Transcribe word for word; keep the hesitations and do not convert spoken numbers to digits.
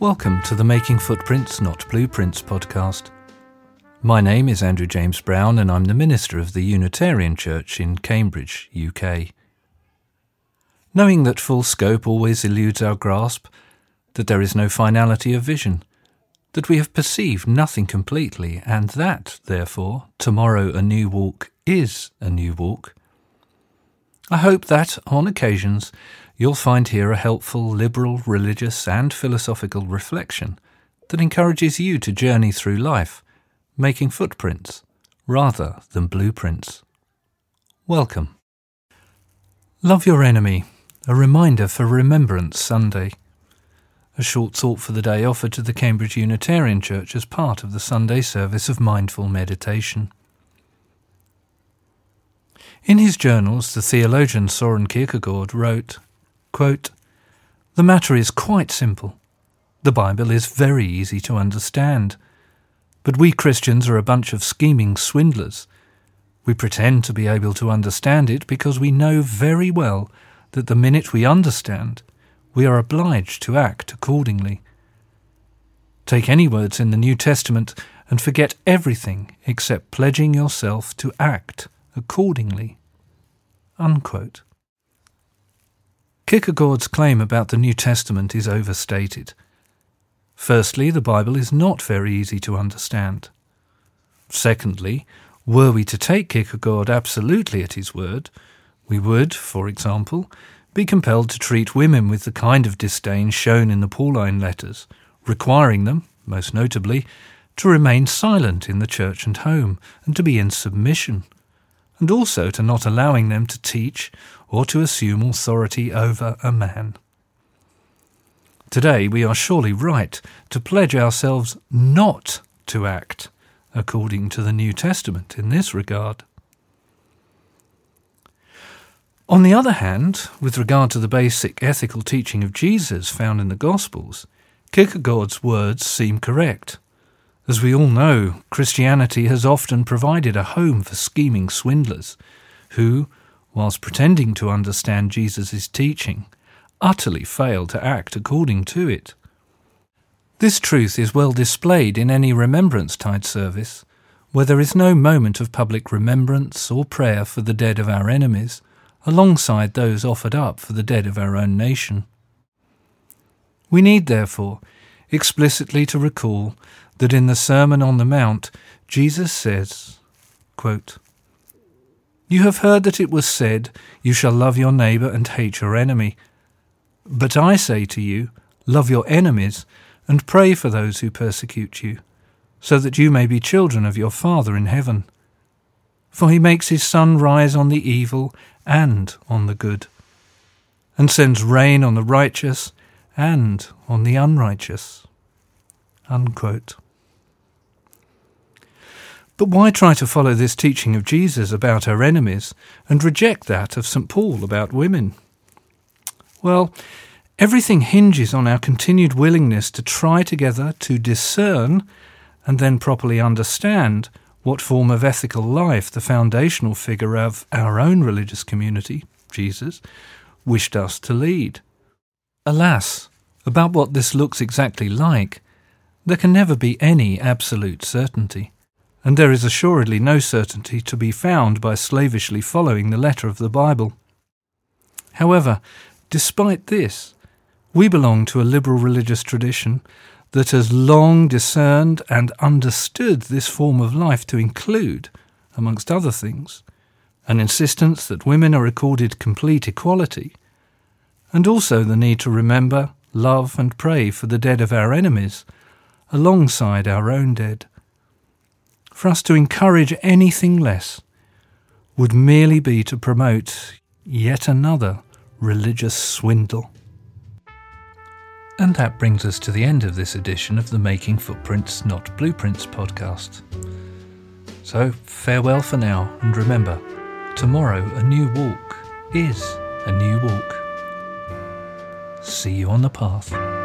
Welcome to the Making Footprints, Not Blueprints podcast. My name is Andrew James Brown and I'm the minister of the Unitarian Church in Cambridge, U K. Knowing that full scope always eludes our grasp, that there is no finality of vision, that we have perceived nothing completely, and that, therefore, tomorrow a new walk is a new walk, I hope that, on occasions, you'll find here a helpful, liberal, religious and philosophical reflection that encourages you to journey through life, making footprints rather than blueprints. Welcome. Love your enemy, a reminder for Remembrance Sunday. A short thought for the day offered to the Cambridge Unitarian Church as part of the Sunday service of mindful meditation. In his journals, the theologian Søren Kierkegaard wrote, quote, "The matter is quite simple. The Bible is very easy to understand. But we Christians are a bunch of scheming swindlers. We pretend to be able to understand it because we know very well that the minute we understand, we are obliged to act accordingly. Take any words in the New Testament and forget everything except pledging yourself to act accordingly." Unquote. Kierkegaard's claim about the New Testament is overstated. Firstly, the Bible is not very easy to understand. Secondly, were we to take Kierkegaard absolutely at his word, we would, for example, be compelled to treat women with the kind of disdain shown in the Pauline letters, requiring them, most notably, to remain silent in the church and home, and to be in submission, and also to not allowing them to teach or to assume authority over a man. Today we are surely right to pledge ourselves not to act according to the New Testament in this regard. On the other hand, with regard to the basic ethical teaching of Jesus found in the Gospels, Kierkegaard's words seem correct. As we all know, Christianity has often provided a home for scheming swindlers who, whilst pretending to understand Jesus' teaching, utterly fail to act according to it. This truth is well displayed in any Remembrance Tide service, where there is no moment of public remembrance or prayer for the dead of our enemies, alongside those offered up for the dead of our own nation. We need, therefore, explicitly to recall that in the Sermon on the Mount, Jesus says, quote, "You have heard that it was said, 'You shall love your neighbour and hate your enemy.' But I say to you, love your enemies and pray for those who persecute you, so that you may be children of your Father in heaven. For he makes his sun rise on the evil and on the good, and sends rain on the righteous and on the unrighteous." Unquote. But why try to follow this teaching of Jesus about our enemies and reject that of Saint Paul about women? Well, everything hinges on our continued willingness to try together to discern and then properly understand what form of ethical life the foundational figure of our own religious community, Jesus, wished us to lead. Alas, about what this looks exactly like, there can never be any absolute certainty, and there is assuredly no certainty to be found by slavishly following the letter of the Bible. However, despite this, we belong to a liberal religious tradition that has long discerned and understood this form of life to include, amongst other things, an insistence that women are accorded complete equality, and also the need to remember, love and pray for the dead of our enemies, alongside our own dead. For us to encourage anything less would merely be to promote yet another religious swindle. And that brings us to the end of this edition of the Making Footprints, Not Blueprints podcast. So farewell for now, and remember, tomorrow a new walk is a new walk. See you on the path.